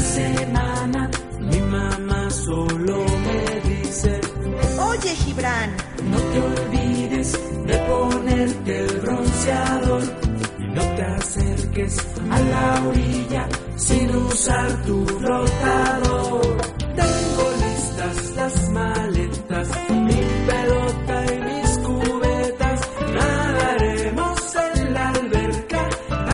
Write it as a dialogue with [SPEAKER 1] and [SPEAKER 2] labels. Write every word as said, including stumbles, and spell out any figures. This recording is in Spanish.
[SPEAKER 1] semana mi mamá solo me dice:
[SPEAKER 2] oye, Gibran,
[SPEAKER 1] no te olvides de ponerte el bronceador y no te acerques a la orilla sin usar tu flotador.